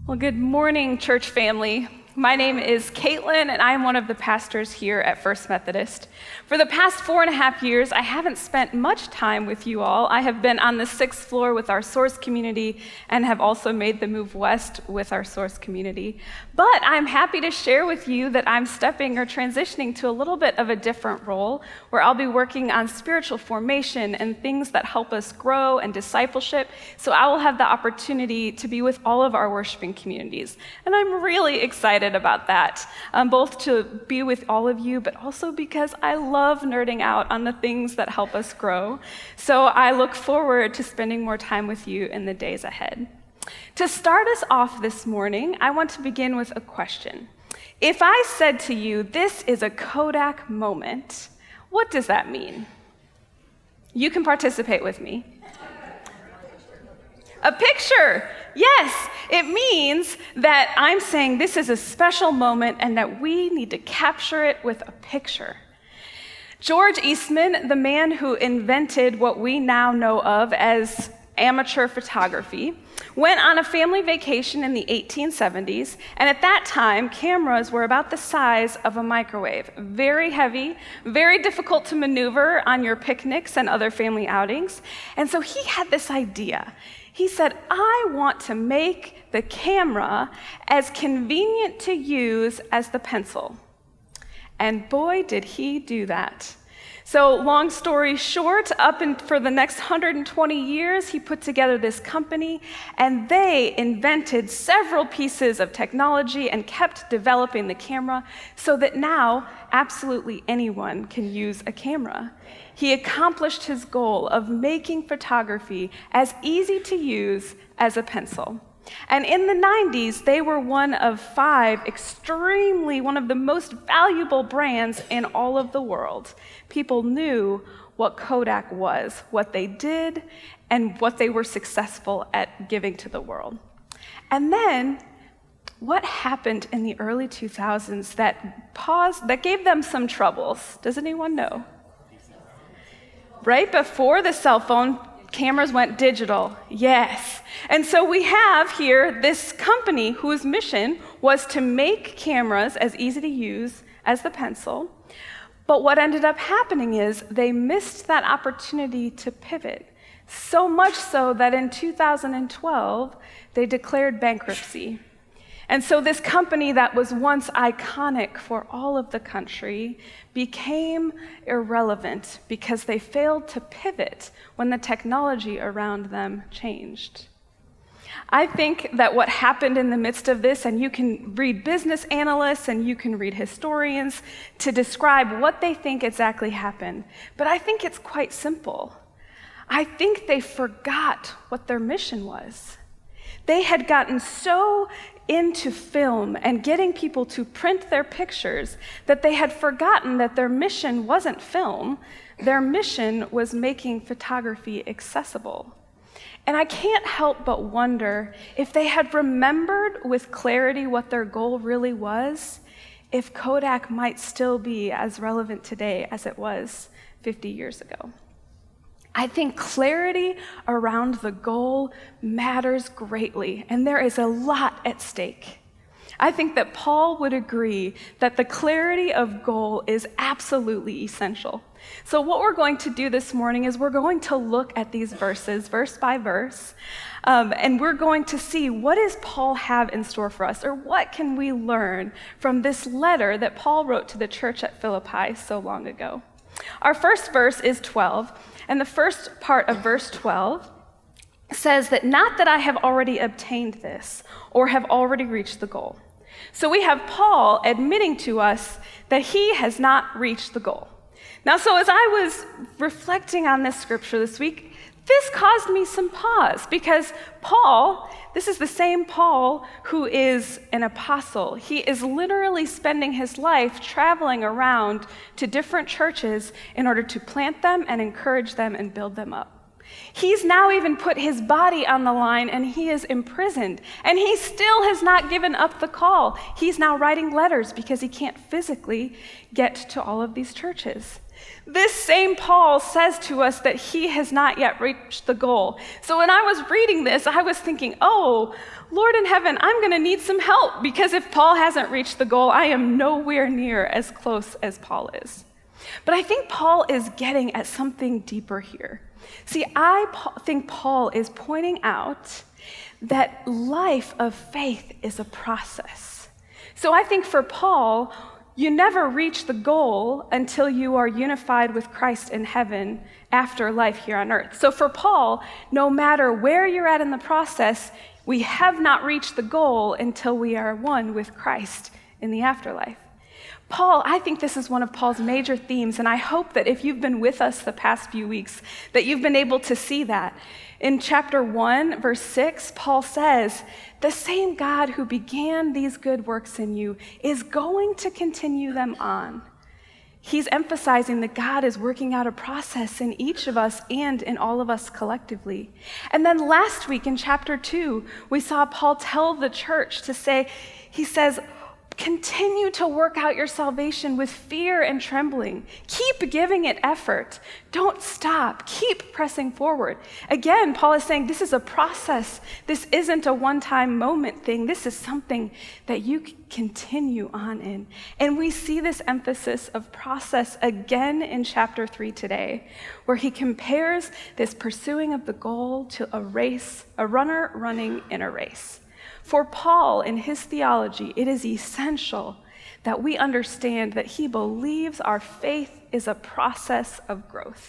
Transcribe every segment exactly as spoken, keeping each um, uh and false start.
Well, good morning, church family. My name is Caitlin, and I'm one of the pastors here at First Methodist. For the past four and a half years, I haven't spent much time with you all. I have been on the sixth floor with our Source community and have also made the move west with our Source community. But I'm happy to share with you that I'm stepping or transitioning to a little bit of a different role, where I'll be working on spiritual formation and things that help us grow and discipleship. So I will have the opportunity to be with all of our worshiping communities. And I'm really excited about that, um, both to be with all of you, but also because I love nerding out on the things that help us grow. So I look forward to spending more time with you in the days ahead. To start us off this morning, I want to begin with a question. If I said to you, this is a Kodak moment, what does that mean? You can participate with me. A picture. Yes, it means that I'm saying this is a special moment and that we need to capture it with a picture. George Eastman, the man who invented what we now know of as amateur photography, went on a family vacation in the eighteen seventies, and at that time, cameras were about the size of a microwave. Very heavy, very difficult to maneuver on your picnics and other family outings. And so he had this idea. He said, I want to make the camera as convenient to use as the pencil. And boy, did he do that. So long story short, up and for the next one hundred twenty years, he put together this company, and they invented several pieces of technology and kept developing the camera so that now absolutely anyone can use a camera. He accomplished his goal of making photography as easy to use as a pencil. And in the nineties, they were one of five extremely, one of the most valuable brands in all of the world. People knew what Kodak was, what they did, and what they were successful at giving to the world. And then, what happened in the early two thousands that paused, that gave them some troubles? Does anyone know? Right before the cell phone, cameras went digital. Yes. And so we have here this company whose mission was to make cameras as easy to use as the pencil. But what ended up happening is they missed that opportunity to pivot. So much so that in two thousand twelve, they declared bankruptcy. And so this company that was once iconic for all of the country became irrelevant because they failed to pivot when the technology around them changed. I think that what happened in the midst of this, and you can read business analysts and you can read historians to describe what they think exactly happened, but I think it's quite simple. I think they forgot what their mission was. They had gotten so into film and getting people to print their pictures that they had forgotten that their mission wasn't film. Their mission was making photography accessible. And I can't help but wonder if they had remembered with clarity what their goal really was, if Kodak might still be as relevant today as it was fifty years ago. I think clarity around the goal matters greatly, and there is a lot at stake. I think that Paul would agree that the clarity of goal is absolutely essential. So what we're going to do this morning is we're going to look at these verses, verse by verse, um, and we're going to see what does Paul have in store for us, or what can we learn from this letter that Paul wrote to the church at Philippi so long ago. Our first verse is twelve, and the first part of verse twelve says that not that I have already obtained this or have already reached the goal. So we have Paul admitting to us that he has not reached the goal. Now, so as I was reflecting on this scripture this week, this caused me some pause because Paul, this is the same Paul who is an apostle. He is literally spending his life traveling around to different churches in order to plant them and encourage them and build them up. He's now even put his body on the line and he is imprisoned. And he still has not given up the call. He's now writing letters because he can't physically get to all of these churches. This same Paul says to us that he has not yet reached the goal. So when I was reading this, I was thinking, oh, Lord in heaven, I'm going to need some help, because if Paul hasn't reached the goal, I am nowhere near as close as Paul is. But I think Paul is getting at something deeper here. See, I think Paul is pointing out that life of faith is a process. So I think for Paul, you never reach the goal until you are unified with Christ in heaven after life here on earth. So for Paul, no matter where you're at in the process, we have not reached the goal until we are one with Christ in the afterlife. Paul, I think this is one of Paul's major themes, and I hope that if you've been with us the past few weeks, that you've been able to see that. In chapter one, verse six, Paul says, the same God who began these good works in you is going to continue them on. He's emphasizing that God is working out a process in each of us and in all of us collectively. And then last week in chapter two, we saw Paul tell the church to say, he says, continue to work out your salvation with fear and trembling. Keep giving it effort. Don't stop. Keep pressing forward. Again, Paul is saying this is a process. This isn't a one-time moment thing. This is something that you can continue on in. And we see this emphasis of process again in chapter three today, where he compares this pursuing of the goal to a race, a runner running in a race. For Paul, in his theology, it is essential that we understand that he believes our faith is a process of growth.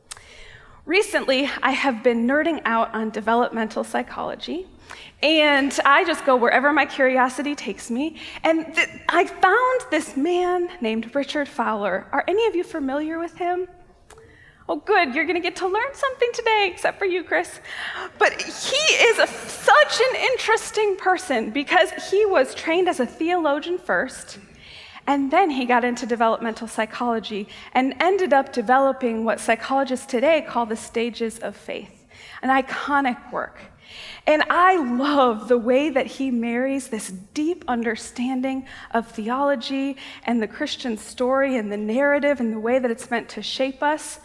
Recently, I have been nerding out on developmental psychology, and I just go wherever my curiosity takes me. And th- I found this man named Richard Fowler. Are any of you familiar with him? Oh, good, you're going to get to learn something today, except for you, Chris. But he is a, such an interesting person because he was trained as a theologian first, and then he got into developmental psychology and ended up developing what psychologists today call the stages of faith, an iconic work. And I love the way that he marries this deep understanding of theology and the Christian story and the narrative and the way that it's meant to shape us.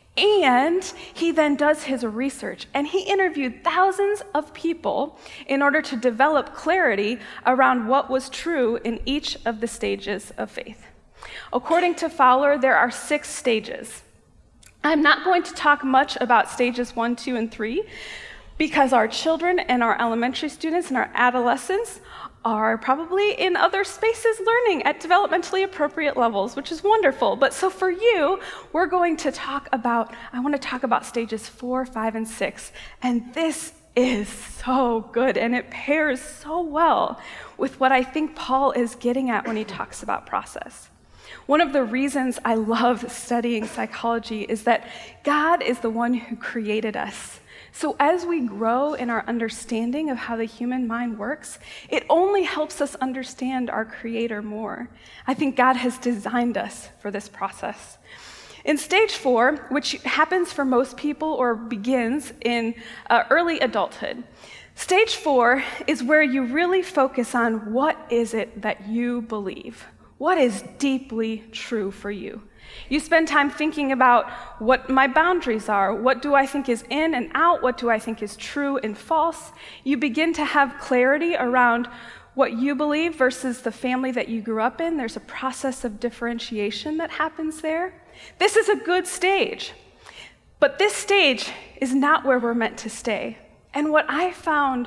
And he then does his research, and he interviewed thousands of people in order to develop clarity around what was true in each of the stages of faith. According to Fowler, there are six stages. I'm not going to talk much about stages one, two, and three, because our children and our elementary students and our adolescents are probably in other spaces learning at developmentally appropriate levels, which is wonderful. But so for you, we're going to talk about, I want to talk about stages four, five, and six. And this is so good, and it pairs so well with what I think Paul is getting at when he talks about process. One of the reasons I love studying psychology is that God is the one who created us. So as we grow in our understanding of how the human mind works, it only helps us understand our Creator more. I think God has designed us for this process. In stage four, which happens for most people or begins in uh, early adulthood, stage four is where you really focus on what is it that you believe. What is deeply true for you? You spend time thinking about what my boundaries are. What do I think is in and out? What do I think is true and false? You begin to have clarity around what you believe versus the family that you grew up in. There's a process of differentiation that happens there. This is a good stage, but this stage is not where we're meant to stay. And what I found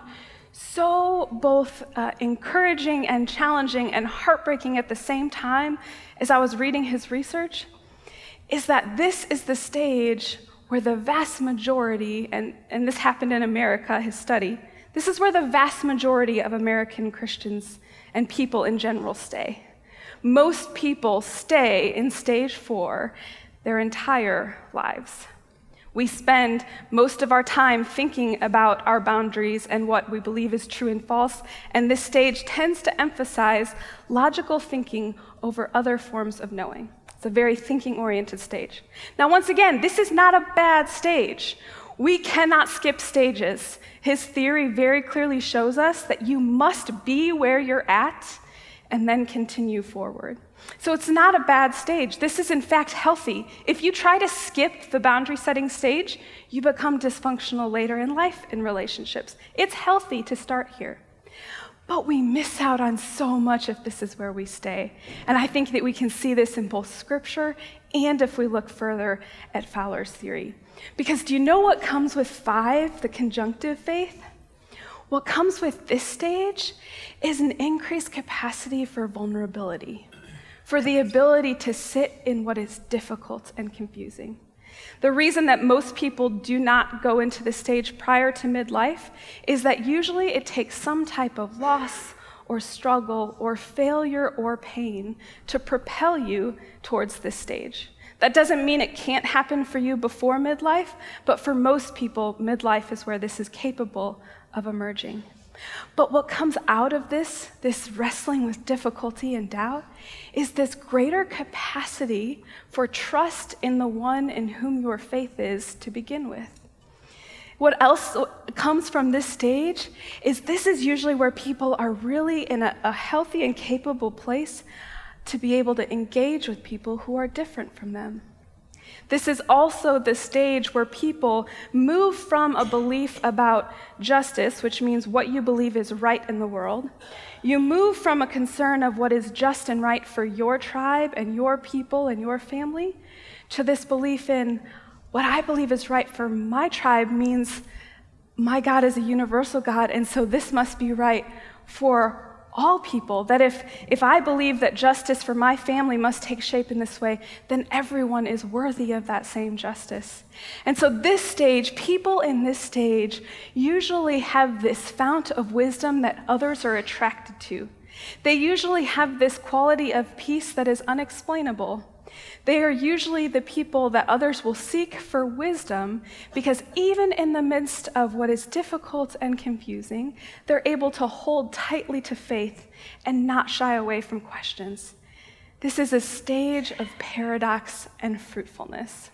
so both uh, encouraging and challenging and heartbreaking at the same time as I was reading his research is that this is the stage where the vast majority, and, and this happened in America, his study, this is where the vast majority of American Christians and people in general stay. Most people stay in stage four their entire lives. We spend most of our time thinking about our boundaries and what we believe is true and false, and this stage tends to emphasize logical thinking over other forms of knowing. It's a very thinking-oriented stage. Now, once again, this is not a bad stage. We cannot skip stages. His theory very clearly shows us that you must be where you're at and then continue forward. So it's not a bad stage. This is in fact healthy. If you try to skip the boundary setting stage, you become dysfunctional later in life in relationships. It's healthy to start here. But we miss out on so much if this is where we stay. And I think that we can see this in both scripture and if we look further at Fowler's theory. Because do you know what comes with five, the conjunctive faith? What comes with this stage is an increased capacity for vulnerability, for the ability to sit in what is difficult and confusing. The reason that most people do not go into this stage prior to midlife is that usually it takes some type of loss or struggle or failure or pain to propel you towards this stage. That doesn't mean it can't happen for you before midlife, but for most people, midlife is where this is capable of emerging. But what comes out of this, this wrestling with difficulty and doubt, is this greater capacity for trust in the one in whom your faith is to begin with. What else comes from this stage is this is usually where people are really in a, a healthy and capable place to be able to engage with people who are different from them. This is also the stage where people move from a belief about justice, which means what you believe is right in the world. You move from a concern of what is just and right for your tribe and your people and your family to this belief in what I believe is right for my tribe means my God is a universal God, and so this must be right for all people, that if, if I believe that justice for my family must take shape in this way, then everyone is worthy of that same justice. And so this stage, people in this stage usually have this fount of wisdom that others are attracted to. They usually have this quality of peace that is unexplainable. They are usually the people that others will seek for wisdom because even in the midst of what is difficult and confusing, they're able to hold tightly to faith and not shy away from questions. This is a stage of paradox and fruitfulness.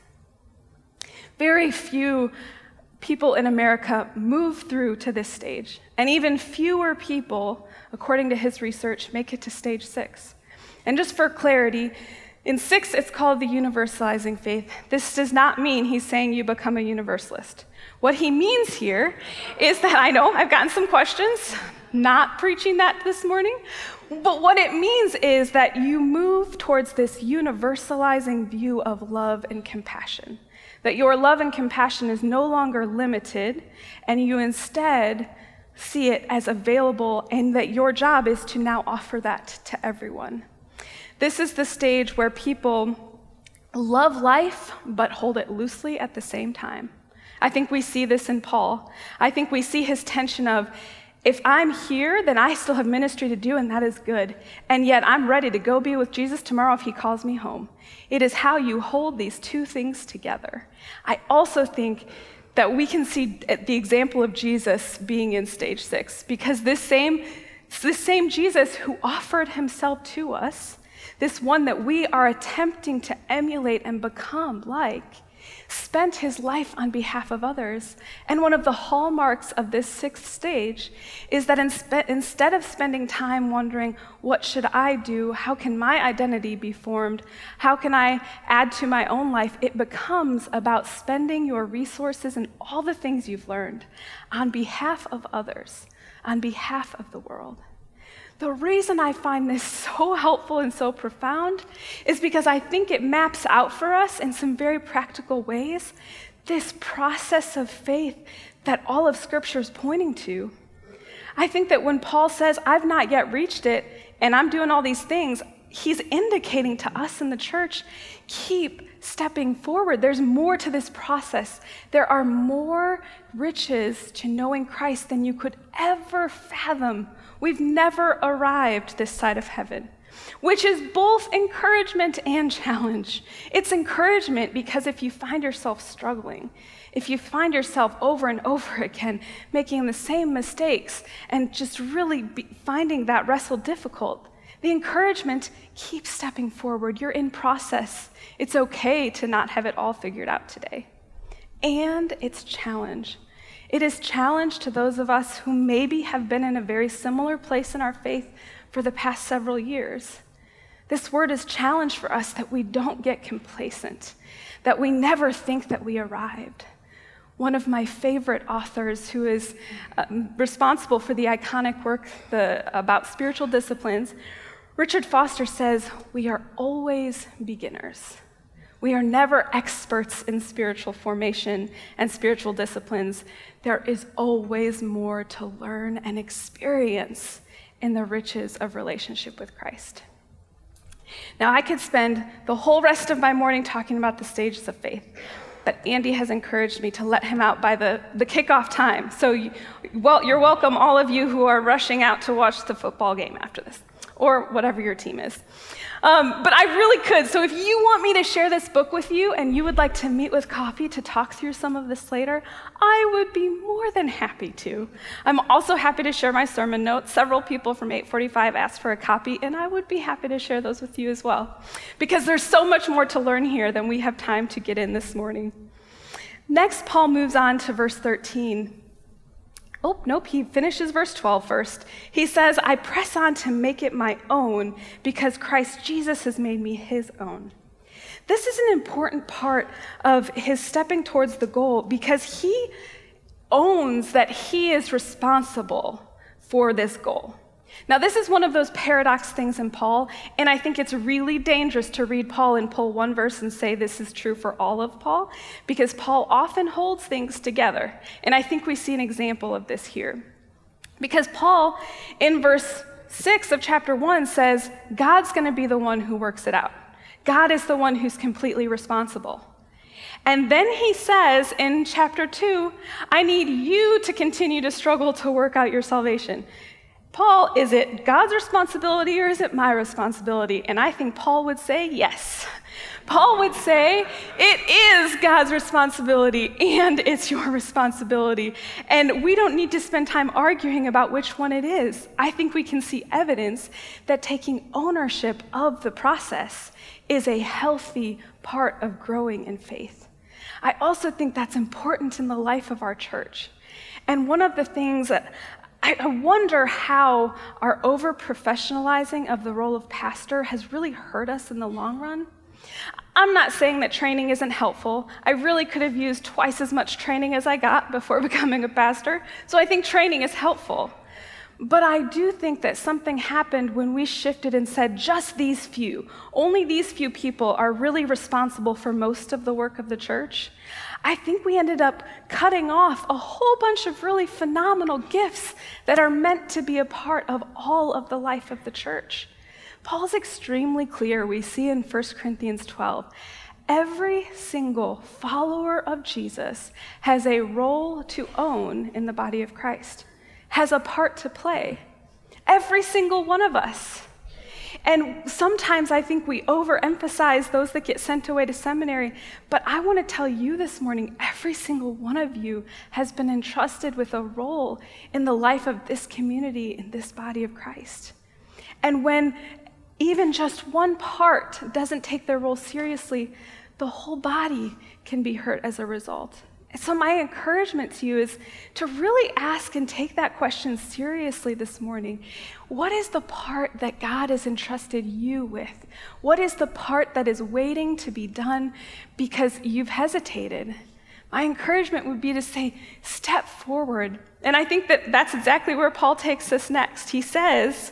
Very few people in America move through to this stage, and even fewer people, according to his research, make it to stage six. And just for clarity, in six, it's called the universalizing faith. This does not mean he's saying you become a universalist. What he means here is that, I know I've gotten some questions, not preaching that this morning, but what it means is that you move towards this universalizing view of love and compassion, that your love and compassion is no longer limited, and you instead see it as available, and that your job is to now offer that to everyone. This is the stage where people love life, but hold it loosely at the same time. I think we see this in Paul. I think we see his tension of, if I'm here, then I still have ministry to do, and that is good. And yet I'm ready to go be with Jesus tomorrow if he calls me home. It is how you hold these two things together. I also think that we can see the example of Jesus being in stage six, because this same, this same Jesus who offered himself to us, this one that we are attempting to emulate and become like, spent his life on behalf of others. And one of the hallmarks of this sixth stage is that inspe- instead of spending time wondering, what should I do? How can my identity be formed? How can I add to my own life? It becomes about spending your resources and all the things you've learned on behalf of others, on behalf of the world. The reason I find this so helpful and so profound is because I think it maps out for us in some very practical ways this process of faith that all of Scripture is pointing to. I think that when Paul says, I've not yet reached it, and I'm doing all these things, he's indicating to us in the church, keep stepping forward. There's more to this process. There are more riches to knowing Christ than you could ever fathom. We've never arrived this side of heaven, which is both encouragement and challenge. It's encouragement because if you find yourself struggling, if you find yourself over and over again making the same mistakes and just really be finding that wrestle difficult, the encouragement, keep stepping forward. You're in process. It's okay to not have it all figured out today. And it's challenge. It is challenge to those of us who maybe have been in a very similar place in our faith for the past several years. This word is challenge for us that we don't get complacent, that we never think that we arrived. One of my favorite authors, who is uh, responsible for the iconic work the, about spiritual disciplines, Richard Foster, says, "We are always beginners. We are never experts in spiritual formation and spiritual disciplines. There is always more to learn and experience in the riches of relationship with Christ." Now, I could spend the whole rest of my morning talking about the stages of faith, but Andy has encouraged me to let him out by the, the kickoff time. So you, well, you're welcome, all of you who are rushing out to watch the football game after this, or whatever your team is. Um, but I really could. So if you want me to share this book with you and you would like to meet with coffee to talk through some of this later, I would be more than happy to. I'm also happy to share my sermon notes. Several people from eight forty-five asked for a copy, and I would be happy to share those with you as well, because there's so much more to learn here than we have time to get in this morning. Next, Paul moves on to verse thirteen. Oh, nope, he finishes verse twelve first. He says, "I press on to make it my own because Christ Jesus has made me his own." This is an important part of his stepping towards the goal, because he owns that he is responsible for this goal. Now, this is one of those paradox things in Paul, and I think it's really dangerous to read Paul and pull one verse and say this is true for all of Paul, because Paul often holds things together, and I think we see an example of this here. Because Paul, in verse six of chapter one, says, God's going to be the one who works it out. God is the one who's completely responsible. And then he says in chapter two, I need you to continue to struggle to work out your salvation. Paul, is it God's responsibility or is it my responsibility? And I think Paul would say yes. Paul would say it is God's responsibility and it's your responsibility. And we don't need to spend time arguing about which one it is. I think we can see evidence that taking ownership of the process is a healthy part of growing in faith. I also think that's important in the life of our church. And one of the things that I wonder how our over-professionalizing of the role of pastor has really hurt us in the long run. I'm not saying that training isn't helpful. I really could have used twice as much training as I got before becoming a pastor, so I think training is helpful. But I do think that something happened when we shifted and said just these few, only these few people are really responsible for most of the work of the church. I think we ended up cutting off a whole bunch of really phenomenal gifts that are meant to be a part of all of the life of the church. Paul's extremely clear, we see in First Corinthians twelve. Every single follower of Jesus has a role to own in the body of Christ, has a part to play. Every single one of us. And sometimes I think we overemphasize those that get sent away to seminary, but I want to tell you this morning, every single one of you has been entrusted with a role in the life of this community, in this body of Christ. And when even just one part doesn't take their role seriously, the whole body can be hurt as a result. So my encouragement to you is to really ask and take that question seriously this morning. What is the part that God has entrusted you with? What is the part that is waiting to be done because you've hesitated? My encouragement would be to say, step forward. And I think that that's exactly where Paul takes us next. He says,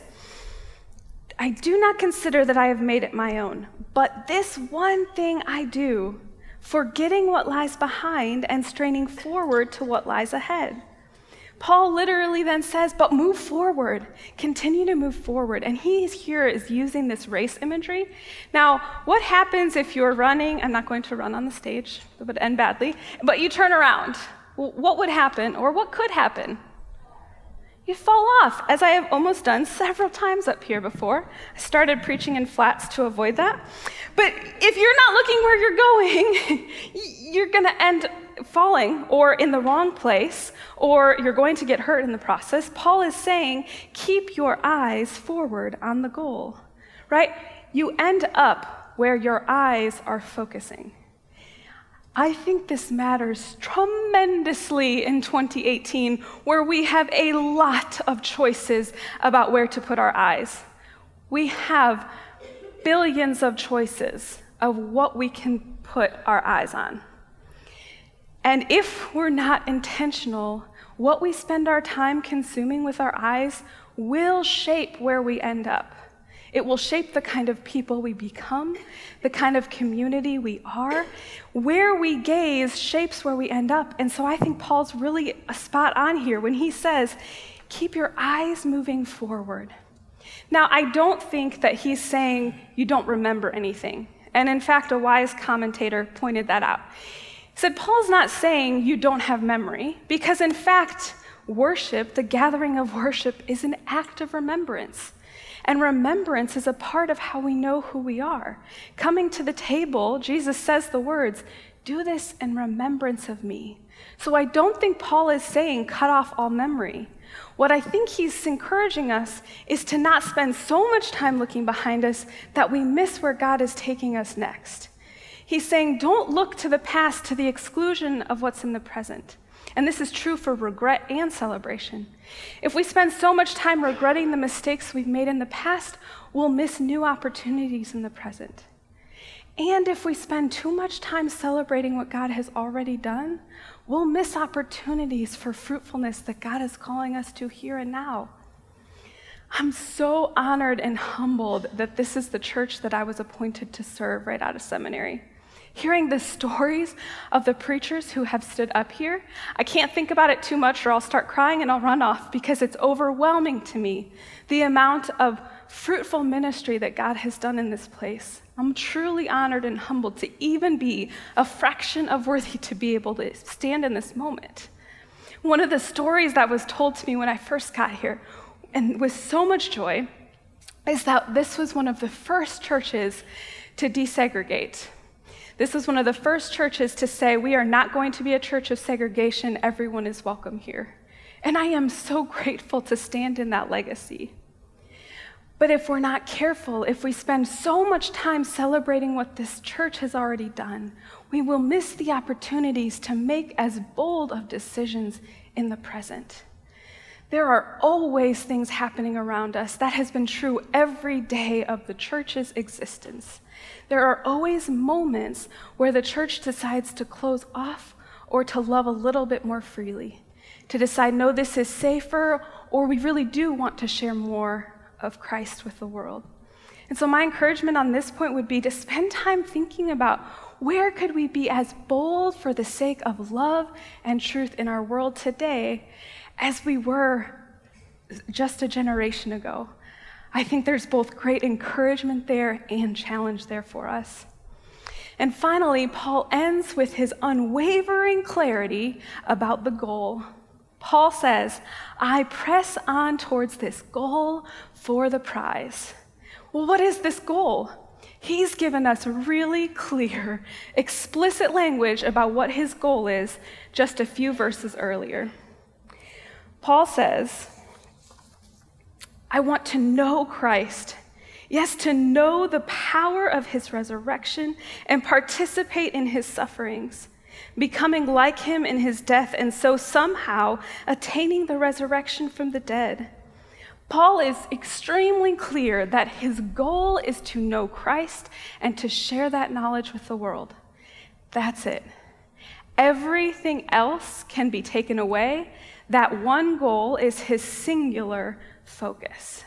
I do not consider that I have made it my own, but this one thing I do, forgetting what lies behind and straining forward to what lies ahead. Paul literally then says, but move forward, continue to move forward. And he here is using this race imagery. Now, what happens if you're running? I'm not going to run on the stage, it would end badly, but you turn around. What would happen, or what could happen? You fall off, as I have almost done several times up here before. I started preaching in flats to avoid that. But if you're not looking where you're going, you're going to end falling or in the wrong place, or you're going to get hurt in the process. Paul is saying, keep your eyes forward on the goal, right? You end up where your eyes are focusing. I think this matters tremendously in twenty eighteen, where we have a lot of choices about where to put our eyes. We have billions of choices of what we can put our eyes on. And if we're not intentional, what we spend our time consuming with our eyes will shape where we end up. It will shape the kind of people we become, the kind of community we are. Where we gaze shapes where we end up. And so I think Paul's really spot on here when he says, keep your eyes moving forward. Now, I don't think that he's saying you don't remember anything. And in fact, a wise commentator pointed that out. He said, Paul's not saying you don't have memory, because in fact, worship, the gathering of worship, is an act of remembrance. And remembrance is a part of how we know who we are. Coming to the table, Jesus says the words, do this in remembrance of me. So I don't think Paul is saying cut off all memory. What I think he's encouraging us is to not spend so much time looking behind us that we miss where God is taking us next. He's saying don't look to the past to the exclusion of what's in the present. And this is true for regret and celebration. If we spend so much time regretting the mistakes we've made in the past, we'll miss new opportunities in the present. And if we spend too much time celebrating what God has already done, we'll miss opportunities for fruitfulness that God is calling us to here and now. I'm so honored and humbled that this is the church that I was appointed to serve right out of seminary. Hearing the stories of the preachers who have stood up here, I can't think about it too much or I'll start crying and I'll run off because it's overwhelming to me, the amount of fruitful ministry that God has done in this place. I'm truly honored and humbled to even be a fraction of worthy to be able to stand in this moment. One of the stories that was told to me when I first got here, and with so much joy, is that this was one of the first churches to desegregate. This was one of the first churches to say, we are not going to be a church of segregation, everyone is welcome here. And I am so grateful to stand in that legacy. But if we're not careful, if we spend so much time celebrating what this church has already done, we will miss the opportunities to make as bold of decisions in the present. There are always things happening around us. That has been true every day of the church's existence. There are always moments where the church decides to close off or to love a little bit more freely, to decide, no, this is safer, or we really do want to share more of Christ with the world. And so my encouragement on this point would be to spend time thinking about where could we be as bold for the sake of love and truth in our world today as we were just a generation ago. I think there's both great encouragement there and challenge there for us. And finally, Paul ends with his unwavering clarity about the goal. Paul says, I press on towards this goal for the prize. Well, what is this goal? He's given us really clear, explicit language about what his goal is just a few verses earlier. Paul says, I want to know Christ. Yes, to know the power of his resurrection and participate in his sufferings, becoming like him in his death, and so somehow attaining the resurrection from the dead. Paul is extremely clear that his goal is to know Christ and to share that knowledge with the world. That's it. Everything else can be taken away. That one goal is his singular focus.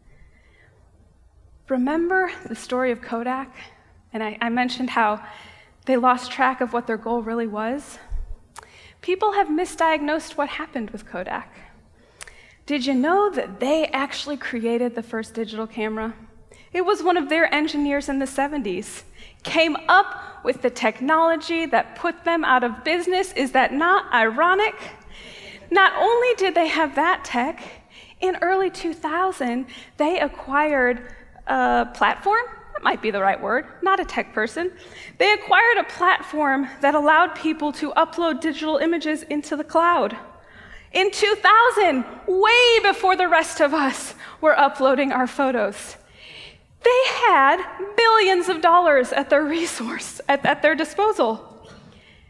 Remember the story of Kodak? And I, I mentioned how they lost track of what their goal really was. People have misdiagnosed what happened with Kodak. Did you know that they actually created the first digital camera? It was one of their engineers in the seventies. Came up with the technology that put them out of business. Is that not ironic? Not only did they have that tech, in early two thousand, they acquired a platform. That might be the right word, not a tech person. They acquired a platform that allowed people to upload digital images into the cloud. In two thousand, way before the rest of us were uploading our photos. They had billions of dollars at their resource, at, at their disposal.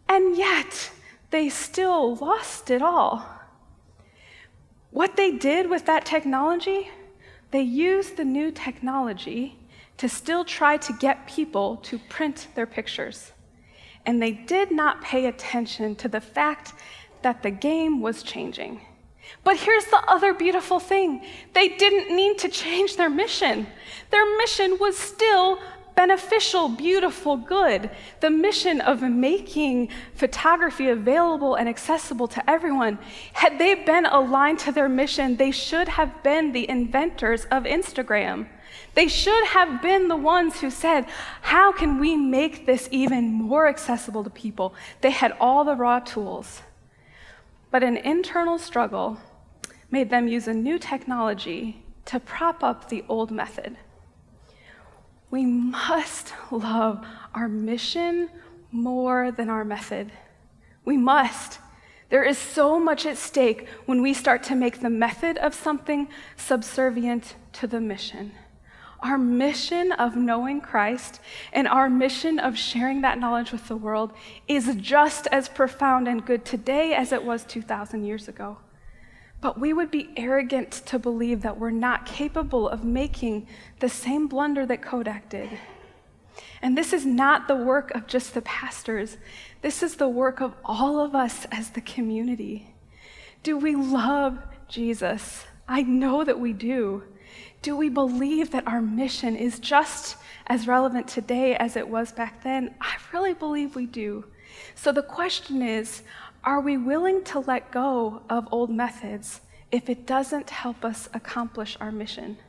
And yet, they still lost it all. What they did with that technology, they used the new technology to still try to get people to print their pictures. And they did not pay attention to the fact that the game was changing. But here's the other beautiful thing. They didn't need to change their mission. Their mission was still beneficial, beautiful, good. The mission of making photography available and accessible to everyone. Had they been aligned to their mission, they should have been the inventors of Instagram. They should have been the ones who said, how can we make this even more accessible to people? They had all the raw tools. But an internal struggle made them use a new technology to prop up the old method. We must love our mission more than our method. We must. There is so much at stake when we start to make the method of something subservient to the mission. Our mission of knowing Christ and our mission of sharing that knowledge with the world is just as profound and good today as it was two thousand years ago. But we would be arrogant to believe that we're not capable of making the same blunder that Kodak did. And this is not the work of just the pastors. This is the work of all of us as the community. Do we love Jesus? I know that we do. Do we believe that our mission is just as relevant today as it was back then? I really believe we do. So the question is, are we willing to let go of old methods if it doesn't help us accomplish our mission?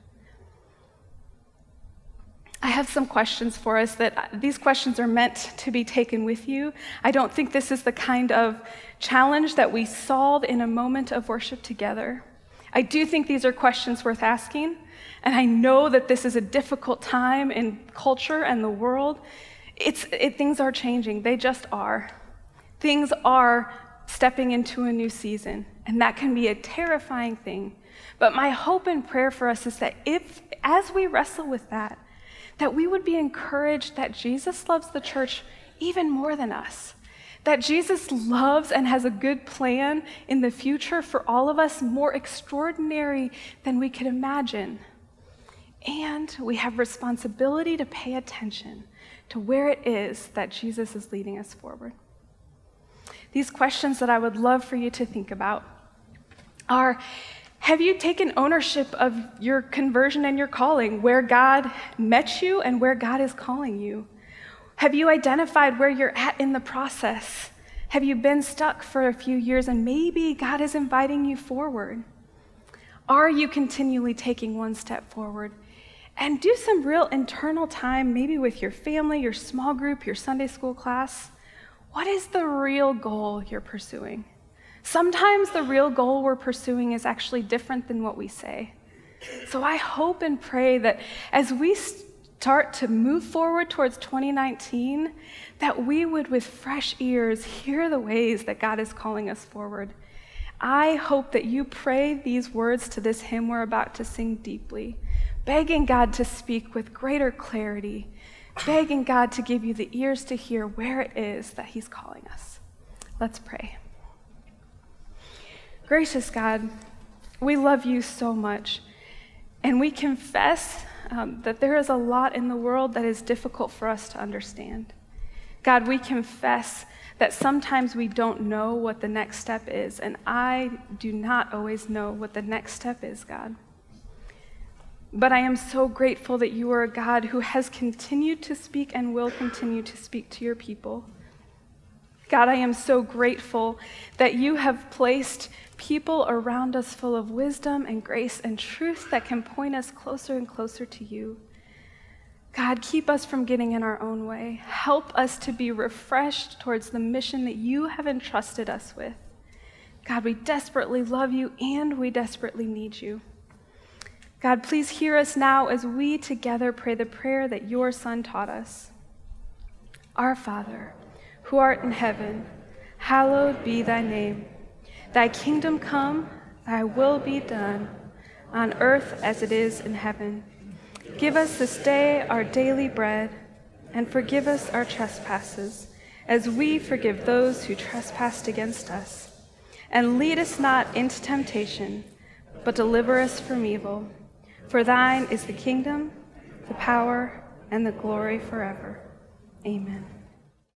I have some questions for us that these questions are meant to be taken with you. I don't think this is the kind of challenge that we solve in a moment of worship together. I do think these are questions worth asking, and I know that this is a difficult time in culture and the world. It's, it, things are changing. They just are. Things are stepping into a new season, and that can be a terrifying thing. But my hope and prayer for us is that if, as we wrestle with that, that we would be encouraged that Jesus loves the church even more than us, that Jesus loves and has a good plan in the future for all of us, more extraordinary than we could imagine. And we have responsibility to pay attention to where it is that Jesus is leading us forward. These questions that I would love for you to think about are, have you taken ownership of your conversion and your calling, where God met you and where God is calling you? Have you identified where you're at in the process? Have you been stuck for a few years and maybe God is inviting you forward? Are you continually taking one step forward? And do some real internal time, maybe with your family, your small group, your Sunday school class. What is the real goal you're pursuing? Sometimes the real goal we're pursuing is actually different than what we say. So I hope and pray that as we start to move forward towards twenty nineteen, that we would, with fresh ears, hear the ways that God is calling us forward. I hope that you pray these words to this hymn we're about to sing deeply, begging God to speak with greater clarity, begging God to give you the ears to hear where it is that he's calling us. Let's pray. Gracious God, we love you so much, and we confess um, that there is a lot in the world that is difficult for us to understand. God, we confess that sometimes we don't know what the next step is, and I do not always know what the next step is, God. But I am so grateful that you are a God who has continued to speak and will continue to speak to your people. God, I am so grateful that you have placed people around us full of wisdom and grace and truth that can point us closer and closer to you. God, keep us from getting in our own way. Help us to be refreshed towards the mission that you have entrusted us with. God, we desperately love you and we desperately need you. God, please hear us now as we together pray the prayer that your Son taught us. Our Father, who art in heaven, hallowed be thy name. Thy kingdom come, thy will be done, on earth as it is in heaven. Give us this day our daily bread, and forgive us our trespasses, as we forgive those who trespass against us. And lead us not into temptation, but deliver us from evil. For thine is the kingdom, the power, and the glory forever. Amen.